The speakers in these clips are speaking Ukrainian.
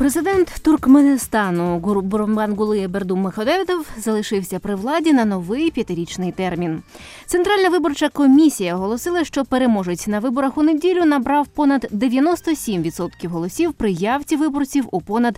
Президент Туркменистану Гурбангулы Бердымухамедов залишився при владі на новий 5-річний термін. Центральна виборча комісія оголосила, що переможець на виборах у неділю набрав понад 97% голосів при явці виборців у понад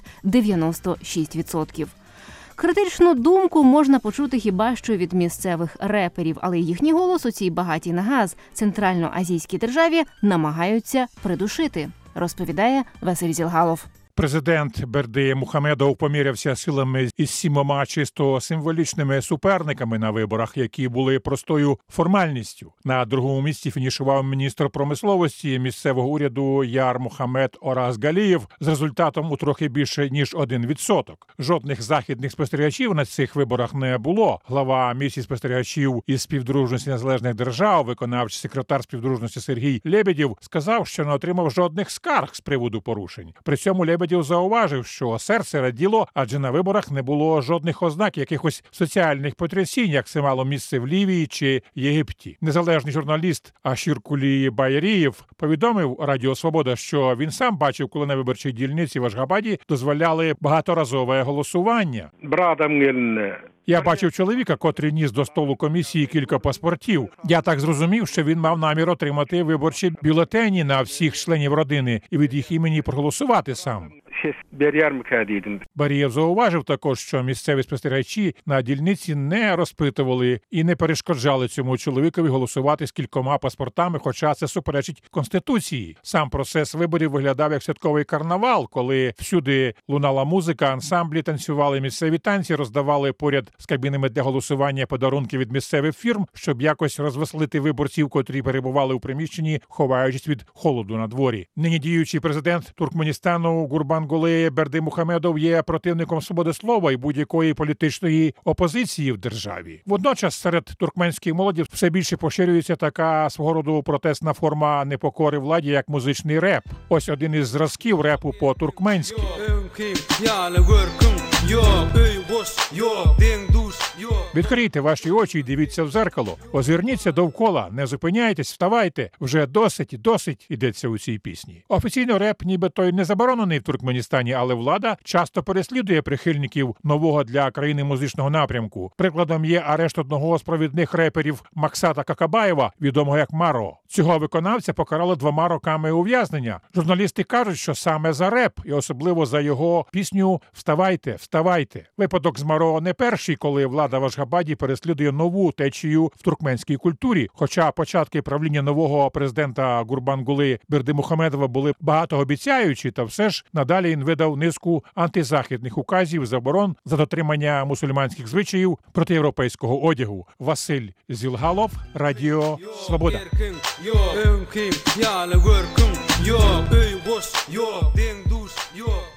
96%. Критичну думку можна почути хіба що від місцевих реперів, але їхній голос у цій багатій на газ центральноазійській державі намагаються придушити, розповідає Василь Зілгалов. Президент Бердимухамедов помірявся силами із 7 чисто символічними суперниками на виборах, які були простою формальністю. На другому місці фінішував міністр промисловості місцевого уряду Яр Мухаммед Оразгалієв з результатом у трохи більше ніж 1%. Жодних західних спостерігачів на цих виборах не було. Глава місії спостерігачів із Співдружності Незалежних Держав, виконавчий секретар Співдружності Сергій Лебедєв, сказав, що не отримав жодних скарг з приводу порушень. При цьому Лебедєв зауважив, що серце раділо, адже на виборах не було жодних ознак якихось соціальних потрясінь, як це мало місце в Лівії чи Єгипті. Незалежний журналіст Ашіркулі Байрієв повідомив Радіо Свобода, що він сам бачив, коли на виборчій дільниці в Ашгабаді дозволяли багаторазове голосування. Я бачив чоловіка, котрий ніс до столу комісії кілька паспортів. Я так зрозумів, що він мав намір отримати виборчі бюлетені на всіх членів родини і від їх імені проголосувати сам. Барієв зауважив також, що місцеві спостерігачі на дільниці не розпитували і не перешкоджали цьому чоловікові голосувати з кількома паспортами, хоча це суперечить Конституції. Сам процес виборів виглядав як святковий карнавал, коли всюди лунала музика, ансамблі танцювали місцеві танці, роздавали поряд з кабінами для голосування подарунки від місцевих фірм, щоб якось розвеселити виборців, котрі перебували у приміщенні, ховаючись від холоду на дворі. Нині діючий президент Туркменістану Гурбангулы Бердимухамедов є противником свободи слова і будь-якої політичної опозиції в державі. Водночас серед туркменської молоді все більше поширюється така свого роду протестна форма непокори владі, як музичний реп. Ось один із зразків репу по-туркменськи. Відкрийте ваші очі і дивіться в дзеркало. Озирніться довкола, не зупиняйтесь, вставайте. Вже досить, йдеться у цій пісні. Офіційно реп нібито й не заборонений в Туркменістані, але влада часто переслідує прихильників нового для країни музичного напрямку. Прикладом є арешт одного з провідних реперів Максата Какабаєва, відомого як Маро. Цього виконавця покарали 2 роками ув'язнення. Журналісти кажуть, що саме за реп, і особливо за його пісню «Вставайте». Випадок з Маро не перший, коли влада в Ашгабаді переслідує нову течію в туркменській культурі. Хоча початки правління нового президента Гурбангулы Бердимухамедова були багатообіцяючі, та все ж надалі він видав низку антизахідних указів, заборон за дотримання мусульманських звичаїв проти європейського одягу. Василь Зілгалов, Радіо Свобода. Yo,